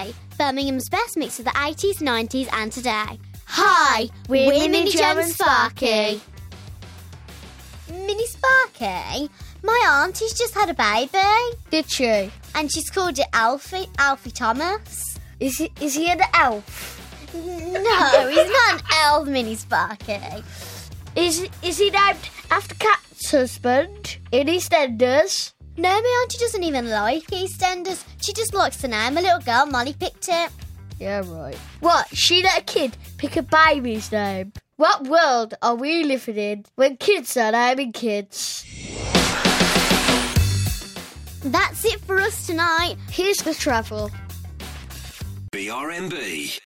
R&B, Birmingham's best mix of the 80s, 90s and today. Hi, we're Mini Jo and Sparky. Mini Sparky? My auntie's just had a baby. Did she? And she's called it Alfie Thomas. Is he an elf? No, he's not an elf, Mini Sparky. Is he named after Cat's husband in EastEnders? No, my auntie doesn't even like EastEnders. She just likes the name. A little girl, Molly, picked it. Yeah, right. What, she let a kid pick a baby's name? What world are we living in when kids are naming kids? That's it for us tonight. Here's the travel. BRMB.